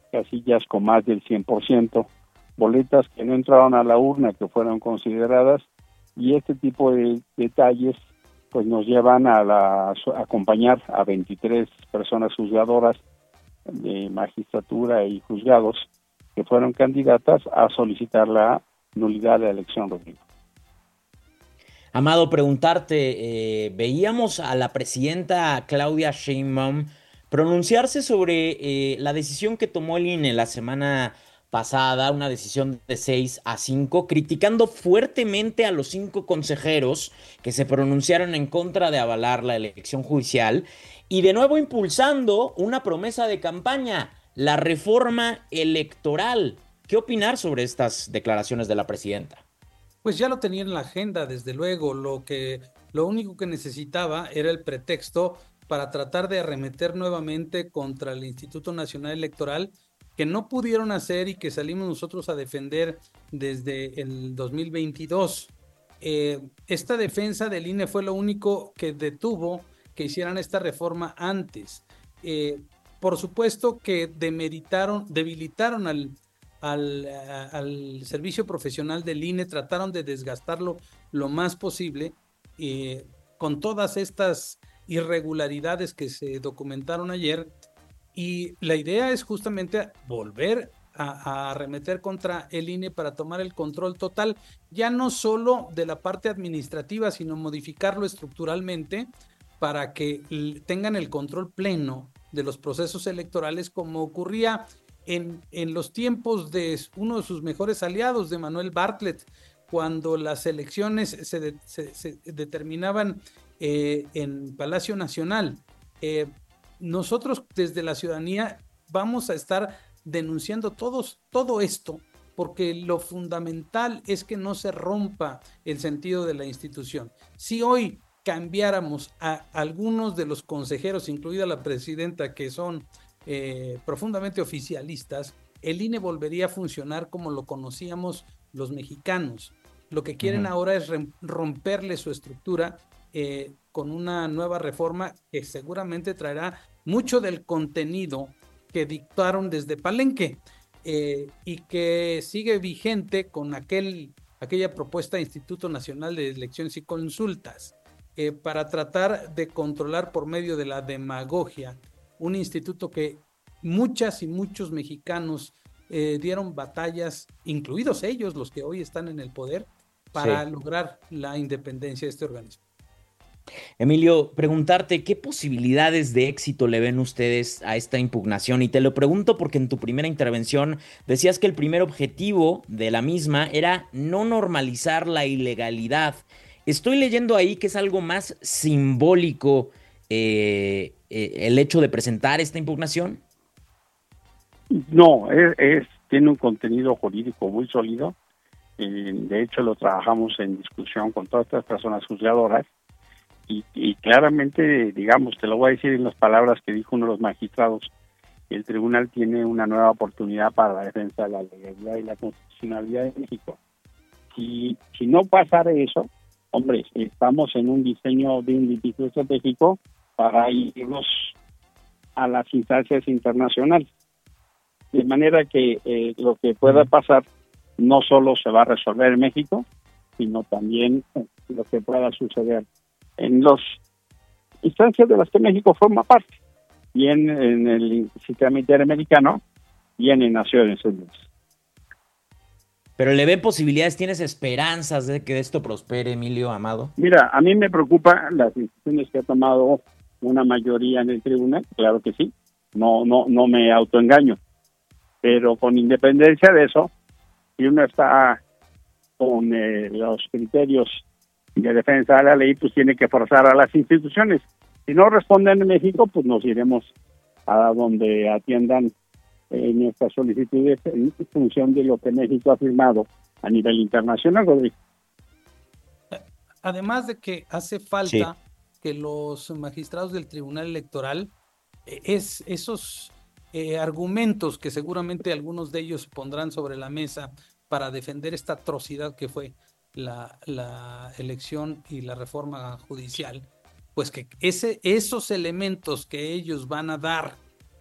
casillas con más del 100%, boletas que no entraron a la urna que fueron consideradas, y este tipo de detalles pues nos llevan a acompañar a 23 personas juzgadoras de magistratura y juzgados que fueron candidatas a solicitar la nulidad de la elección, Rodrigo. Amado, preguntarte, veíamos a la presidenta Claudia Sheinbaum pronunciarse sobre la decisión que tomó el INE la semana pasada, una decisión de 6-5, criticando fuertemente a los 5 consejeros que se pronunciaron en contra de avalar la elección judicial y de nuevo impulsando una promesa de campaña, la reforma electoral. ¿Qué opinar sobre estas declaraciones de la presidenta? Pues ya lo tenía en la agenda, desde luego. Lo único que necesitaba era el pretexto para tratar de arremeter nuevamente contra el Instituto Nacional Electoral, que no pudieron hacer y que salimos nosotros a defender desde el 2022. Esta defensa del INE fue lo único que detuvo que hicieran esta reforma antes. Por supuesto que debilitaron al servicio profesional del INE, trataron de desgastarlo lo más posible, con todas estas irregularidades que se documentaron ayer, y la idea es justamente volver a arremeter contra el INE para tomar el control total, ya no solo de la parte administrativa, sino modificarlo estructuralmente para que tengan el control pleno de los procesos electorales, como ocurría en los tiempos de uno de sus mejores aliados, de Manuel Bartlett, cuando las elecciones se determinaban en Palacio Nacional. Nosotros desde la ciudadanía vamos a estar denunciando todo esto, porque lo fundamental es que no se rompa el sentido de la institución. Si hoy cambiáramos a algunos de los consejeros, incluida la presidenta, que son profundamente oficialistas, el INE volvería a funcionar como lo conocíamos los mexicanos. Lo que quieren ahora es romperle su estructura con una nueva reforma que seguramente traerá mucho del contenido que dictaron desde Palenque, y que sigue vigente con aquella propuesta de Instituto Nacional de Elecciones y Consultas, para tratar de controlar por medio de la demagogia un instituto que muchas y muchos mexicanos dieron batallas, incluidos ellos, los que hoy están en el poder, para lograr la independencia de este organismo. Emilio, preguntarte, ¿qué posibilidades de éxito le ven ustedes a esta impugnación? Y te lo pregunto porque en tu primera intervención decías que el primer objetivo de la misma era no normalizar la ilegalidad. Estoy leyendo ahí que es algo más simbólico el hecho de presentar esta impugnación. No, tiene un contenido jurídico muy sólido. De hecho, lo trabajamos en discusión con todas estas personas juzgadoras. Y claramente, digamos, te lo voy a decir en las palabras que dijo uno de los magistrados: el tribunal tiene una nueva oportunidad para la defensa de la legalidad y la constitucionalidad de México. Si no pasara eso, hombre, estamos en un diseño de un litigio estratégico para irnos a las instancias internacionales. De manera que lo que pueda pasar no solo se va a resolver en México, sino también lo que pueda suceder en las instancias de las que México forma parte, bien en el sistema interamericano, bien en Naciones Unidas. Pero ¿le ven posibilidades, tienes esperanzas de que esto prospere, Emilio Amado? Mira, a mí me preocupa las decisiones que ha tomado una mayoría en el tribunal, claro que sí, no me autoengaño, pero con independencia de eso, si uno está con los criterios de defensa de la ley, pues tiene que forzar a las instituciones. Si no responden en México, pues nos iremos a donde atiendan nuestras solicitudes en función de lo que México ha firmado a nivel internacional, Rodrigo. Además de que hace falta que los magistrados del Tribunal Electoral, esos argumentos que seguramente algunos de ellos pondrán sobre la mesa para defender esta atrocidad que fue la elección y la reforma judicial, pues que esos elementos que ellos van a dar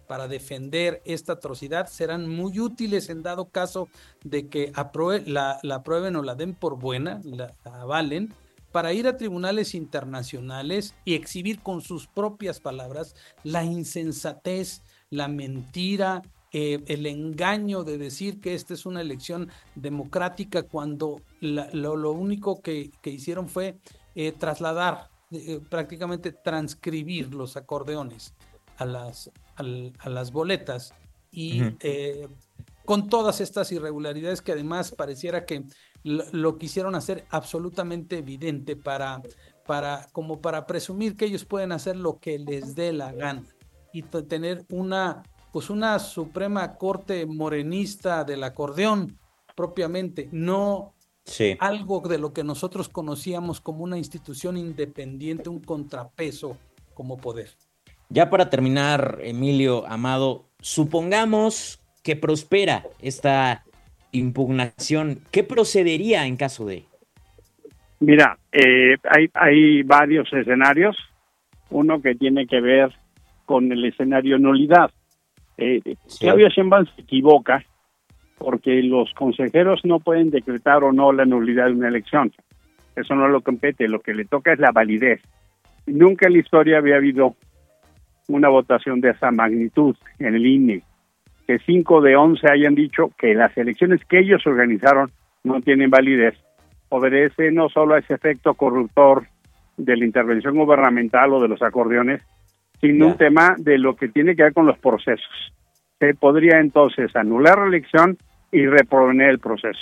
para defender esta atrocidad serán muy útiles en dado caso de que la aprueben o la den por buena, la avalen, para ir a tribunales internacionales y exhibir con sus propias palabras la insensatez, la mentira, el engaño de decir que esta es una elección democrática cuando lo único que hicieron fue trasladar, prácticamente transcribir los acordeones a las boletas y con todas estas irregularidades que además pareciera que lo quisieron hacer absolutamente evidente como para presumir que ellos pueden hacer lo que les dé la gana y tener una Suprema Corte morenista del acordeón propiamente, no algo de lo que nosotros conocíamos como una institución independiente, un contrapeso como poder. Ya para terminar, Emilio Amado, supongamos que prospera esta impugnación, ¿qué procedería en caso de? Mira, hay varios escenarios. Uno que tiene que ver con el escenario nulidad. Claudia Sheinbaum se equivoca porque los consejeros no pueden decretar o no la nulidad de una elección. Eso no lo compete, lo que le toca es la validez. Nunca en la historia había habido una votación de esa magnitud en el INE, que 5 de 11 hayan dicho que las elecciones que ellos organizaron no tienen validez. Obedece no solo a ese efecto corruptor de la intervención gubernamental o de los acordeones, sino un tema de lo que tiene que ver con los procesos. Se podría entonces anular la elección y reponer el proceso.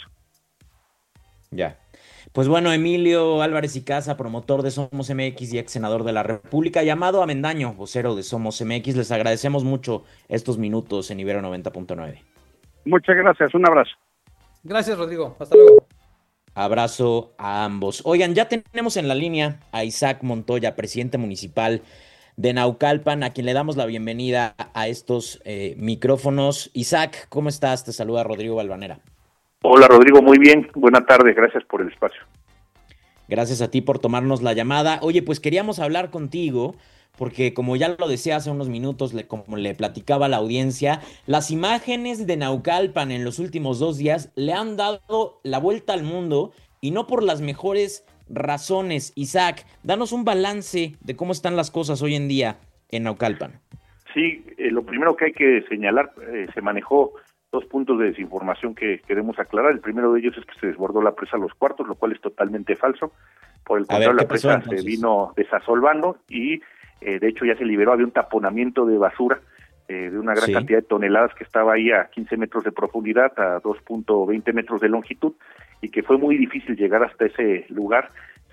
Ya. Pues bueno, Emilio Álvarez y Casa, promotor de Somos MX y ex senador de la República, llamado Amendaño, vocero de Somos MX, les agradecemos mucho estos minutos en Ibero 90.9. Muchas gracias, un abrazo. Gracias, Rodrigo, hasta luego. Abrazo a ambos. Oigan, ya tenemos en la línea a Isaac Montoya, presidente municipal de Naucalpan, a quien le damos la bienvenida a estos micrófonos. Isaac, ¿cómo estás? Te saluda Rodrigo Balvanera. Hola Rodrigo, muy bien, buena tarde, gracias por el espacio. Gracias a ti por tomarnos la llamada. Oye, pues queríamos hablar contigo porque como ya lo decía hace unos minutos, como le platicaba a la audiencia, las imágenes de Naucalpan en los últimos 2 días le han dado la vuelta al mundo y no por las mejores razones. Isaac, danos un balance de cómo están las cosas hoy en día en Naucalpan. Sí, lo primero que hay que señalar, se manejó 2 puntos de desinformación que queremos aclarar. El primero de ellos es que se desbordó la presa Los Cuartos, lo cual es totalmente falso. Por el contrario, la presa se vino desasolvando y de hecho ya se liberó, había un taponamiento de basura de una gran cantidad de toneladas que estaba ahí a 15 metros de profundidad, a 2.20 metros de longitud, y que fue muy difícil llegar hasta ese lugar.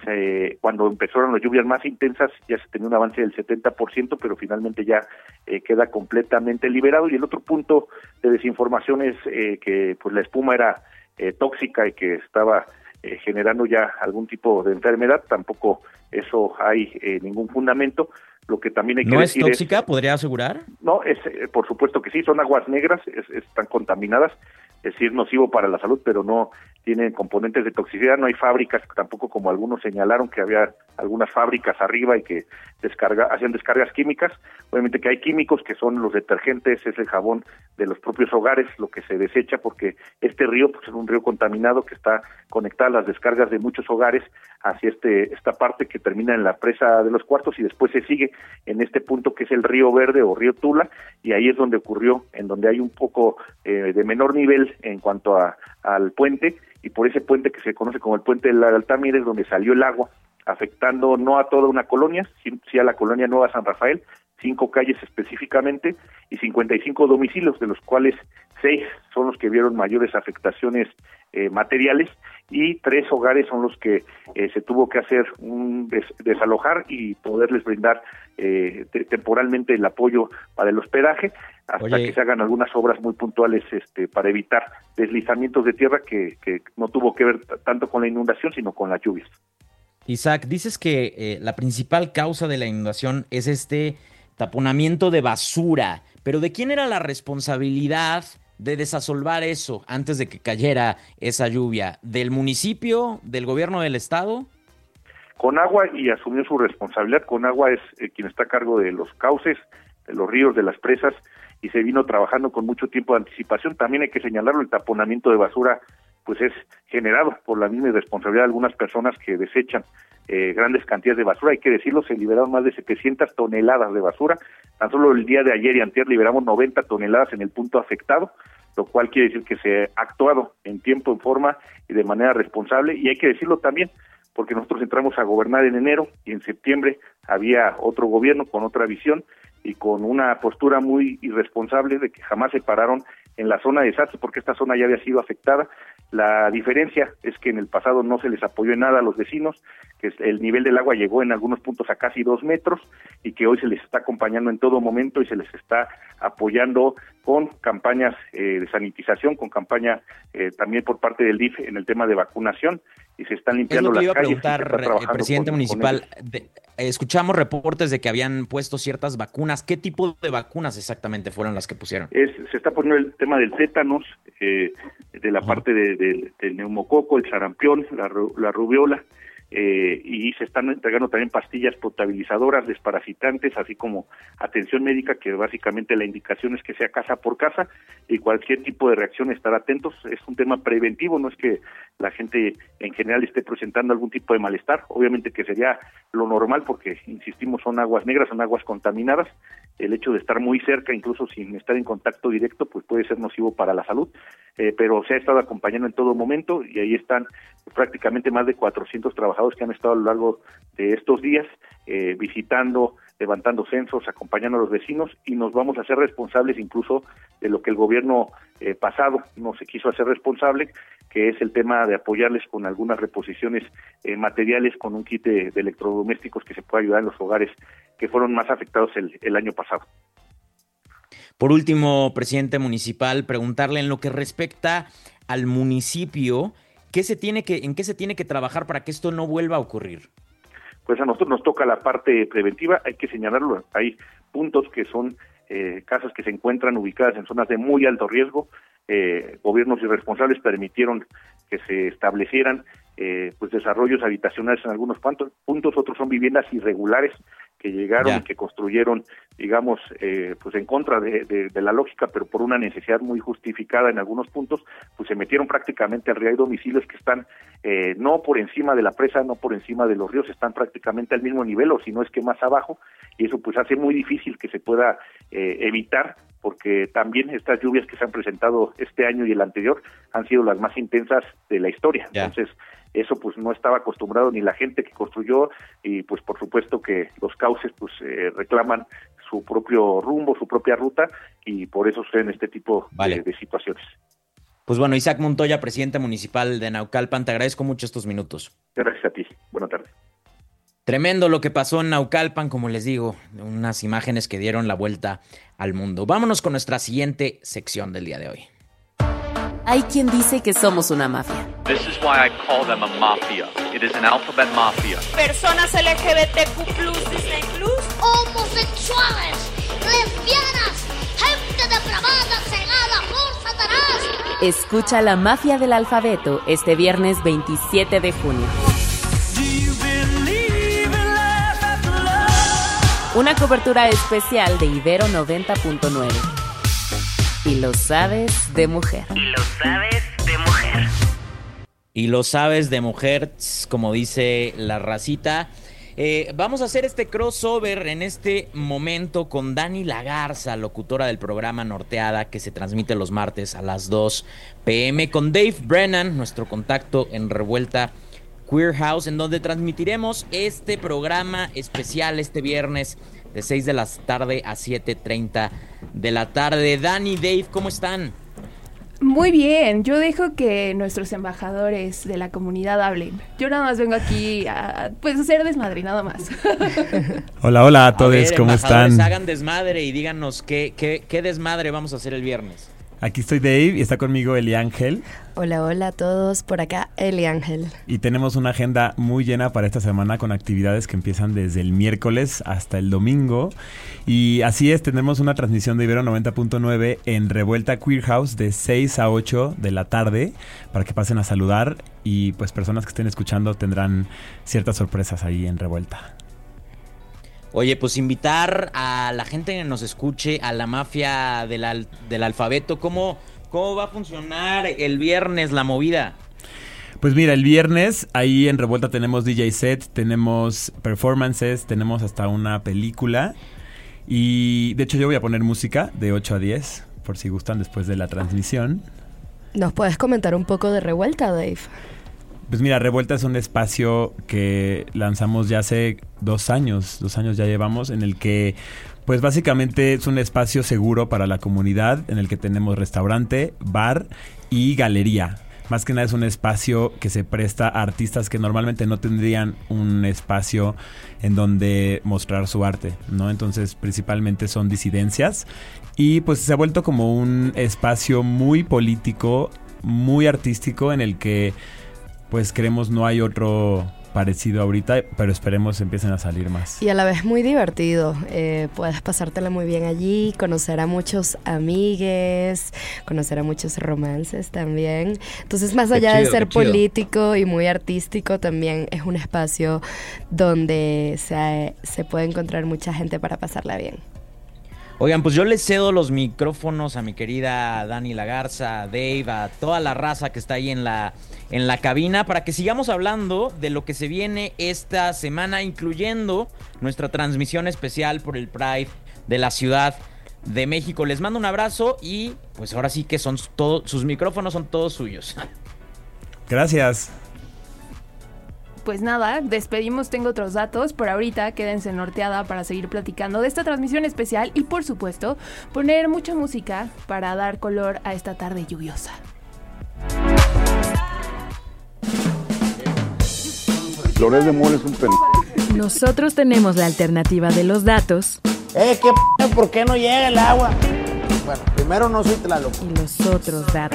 Cuando empezaron las lluvias más intensas ya se tenía un avance del 70%, pero finalmente ya queda completamente liberado. Y el otro punto de desinformación es que pues la espuma era tóxica y que estaba generando ya algún tipo de enfermedad. Tampoco eso hay ningún fundamento. Lo que también hay que decir ¿No es tóxica, podría asegurar? No, por supuesto que sí, son aguas negras, están contaminadas, es decir, nocivo para la salud, pero no tienen componentes de toxicidad. No hay fábricas, tampoco como algunos señalaron que había algunas fábricas arriba y que hacían descargas químicas. Obviamente que hay químicos que son los detergentes, es el jabón de los propios hogares, lo que se desecha, porque este río pues, es un río contaminado que está conectado a las descargas de muchos hogares hacia esta parte que termina en la presa de Los Cuartos y después se sigue en este punto que es el río Verde o río Tula, y ahí es donde ocurrió, en donde hay un poco de menor nivel en cuanto al puente, y por ese puente que se conoce como el puente de la Altamira es donde salió el agua, afectando no a toda una colonia, sí a la colonia Nueva San Rafael, 5 calles específicamente y 55 domicilios, de los cuales 6 son los que vieron mayores afectaciones materiales y 3 hogares son los que se tuvo que hacer un desalojar y poderles brindar temporalmente el apoyo para el hospedaje hasta que se hagan algunas obras muy puntuales para evitar deslizamientos de tierra que no tuvo que ver tanto con la inundación sino con las lluvias. Isaac, dices que la principal causa de la inundación es este taponamiento de basura, pero ¿de quién era la responsabilidad de desasolvar eso antes de que cayera esa lluvia? ¿Del municipio? ¿Del gobierno del estado? Conagua, y asumió su responsabilidad. Conagua es quien está a cargo de los cauces, de los ríos, de las presas, y se vino trabajando con mucho tiempo de anticipación. También hay que señalarlo, el taponamiento de basura pues es generado por la misma irresponsabilidad de algunas personas que desechan grandes cantidades de basura. Hay que decirlo, se liberaron más de 700 toneladas de basura. Tan solo el día de ayer y antier liberamos 90 toneladas en el punto afectado, lo cual quiere decir que se ha actuado en tiempo, en forma y de manera responsable. Y hay que decirlo también, porque nosotros entramos a gobernar en enero y en septiembre había otro gobierno con otra visión y con una postura muy irresponsable de que jamás se pararon en la zona de desastre, porque esta zona ya había sido afectada. La diferencia es que en el pasado no se les apoyó en nada a los vecinos, que el nivel del agua llegó en algunos puntos a casi 2 metros y que hoy se les está acompañando en todo momento y se les está apoyando con campañas de sanitización, con campaña también por parte del DIF en el tema de vacunación, y se están limpiando las calles. Es lo que iba a preguntar, presidente municipal. Escuchamos reportes de que habían puesto ciertas vacunas. ¿Qué tipo de vacunas exactamente fueron las que pusieron? Se está poniendo el tema del tétanos, de la parte del neumococo, el sarampión, la rubiola, y se están entregando también pastillas potabilizadoras, desparasitantes, así como atención médica, que básicamente la indicación es que sea casa por casa, y cualquier tipo de reacción estar atentos. Es un tema preventivo, no es que la gente en general esté presentando algún tipo de malestar, obviamente que sería lo normal, porque insistimos, son aguas negras, son aguas contaminadas. El hecho de estar muy cerca, incluso sin estar en contacto directo, pues puede ser nocivo para la salud, pero se ha estado acompañando en todo momento, y ahí están prácticamente más de 400 trabajadores que han estado a lo largo de estos días visitando, levantando censos, acompañando a los vecinos, y nos vamos a hacer responsables incluso de lo que el gobierno pasado no se quiso hacer responsable, que es el tema de apoyarles con algunas reposiciones materiales, con un kit de electrodomésticos que se pueda ayudar en los hogares que fueron más afectados el año pasado. Por último, presidente municipal, preguntarle en lo que respecta al municipio, ¿en qué se tiene que trabajar para que esto no vuelva a ocurrir? Pues a nosotros nos toca la parte preventiva, hay que señalarlo, hay puntos que son casas que se encuentran ubicadas en zonas de muy alto riesgo. Gobiernos irresponsables permitieron que se establecieran pues desarrollos habitacionales en algunos puntos, otros son viviendas irregulares que llegaron y que construyeron, digamos, pues en contra de la lógica, pero por una necesidad muy justificada en algunos puntos, pues se metieron prácticamente al río. Hay domicilios que están no por encima de la presa, no por encima de los ríos, están prácticamente al mismo nivel, o si no es que más abajo, y eso pues hace muy difícil que se pueda evitar, porque también estas lluvias que se han presentado este año y el anterior han sido las más intensas de la historia. Entonces, eso pues no estaba acostumbrado ni la gente que construyó, y pues por supuesto que los cauces pues reclaman su propio rumbo, su propia ruta, y por eso suceden este tipo de situaciones. Pues bueno, Isaac Montoya, presidente municipal de Naucalpan, te agradezco mucho estos minutos. Gracias a ti, buena tarde. Tremendo lo que pasó en Naucalpan, como les digo, unas imágenes que dieron la vuelta al mundo. Vámonos con nuestra siguiente sección del día de hoy. Hay quien dice que somos una mafia. This is why I call them a mafia. It is an alphabet mafia. Personas LGBTQ+, Disney+, homosexuales, lesbianas, gente depravada, cegada por Satanás. Escucha La Mafia del Alfabeto este viernes 27 de junio. Una cobertura especial de Ibero 90.9. Y lo sabes de mujer. Y lo sabes de mujer. Y lo sabes de mujer, como dice la racita. Vamos a hacer este crossover en este momento con Dani Lagarza, locutora del programa Norteada, que se transmite los martes a las 2 p.m. con Dave Brennan, nuestro contacto en Revuelta Queer House, en donde transmitiremos este programa especial este viernes de 6 de la tarde a 7:30 de la tarde. Dani, Dave, ¿cómo están? Muy bien, yo dejo que nuestros embajadores de la comunidad hablen. Yo nada más vengo aquí a hacer desmadre, nada más. Hola a todos, ¿cómo están? Hagan desmadre y díganos qué desmadre vamos a hacer el viernes. Aquí estoy Dave y está conmigo Eli Ángel. Hola a todos, por acá Eli Ángel. Y tenemos una agenda muy llena para esta semana con actividades que empiezan desde el miércoles hasta el domingo. Y así es, tenemos una transmisión de Ibero 90.9 en Revuelta Queer House de 6 a 8 de la tarde para que pasen a saludar, y pues personas que estén escuchando tendrán ciertas sorpresas ahí en Revuelta. Oye, pues invitar a la gente que nos escuche, a la mafia del alfabeto, ¿cómo va a funcionar el viernes la movida? Pues mira, el viernes ahí en Revuelta tenemos DJ set, tenemos performances, tenemos hasta una película. Y de hecho yo voy a poner música de 8 a 10, por si gustan después de la transmisión. ¿Nos puedes comentar un poco de Revuelta, Dave? Pues mira, Revuelta es un espacio que lanzamos ya hace 2 años ya llevamos, en el que pues básicamente es un espacio seguro para la comunidad, en el que tenemos restaurante, bar y galería. Más que nada es un espacio que se presta a artistas que normalmente no tendrían un espacio en donde mostrar su arte, ¿no? Entonces principalmente son disidencias y pues se ha vuelto como un espacio muy político, muy artístico, en el que pues creemos no hay otro parecido ahorita, pero esperemos empiecen a salir más. Y a la vez muy divertido, puedes pasártela muy bien allí, conocer a muchos amigues, conocer a muchos romances también. Entonces, más allá de ser político y muy artístico, también es un espacio donde se puede encontrar mucha gente para pasarla bien. Oigan, pues yo les cedo los micrófonos a mi querida Dani Lagarza, a Dave, a toda la raza que está ahí en la cabina, para que sigamos hablando de lo que se viene esta semana, incluyendo nuestra transmisión especial por el Pride de la Ciudad de México. Les mando un abrazo y pues ahora sí que sus micrófonos son todos suyos. Gracias. Pues nada, despedimos Tengo Otros Datos. Por ahorita quédense norteada para seguir platicando de esta transmisión especial y, por supuesto, poner mucha música para dar color a esta tarde lluviosa. Flores de Mole es un Nosotros tenemos la alternativa de los datos. ¿Por qué no llega el agua? Bueno, primero no soy Tlaloc. Y los otros datos.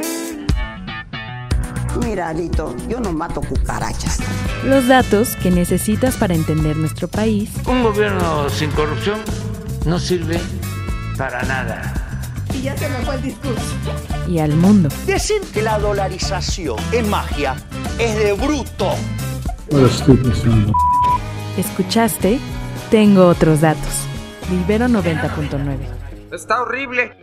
Mira, Alito, yo no mato cucarachas. Los datos que necesitas para entender nuestro país. Un gobierno sin corrupción no sirve para nada. Y ya se me fue el discurso. Y al mundo. Decir que la dolarización es magia es de bruto. Escuchaste Tengo Otros Datos. de Ibero 90.9. Está horrible.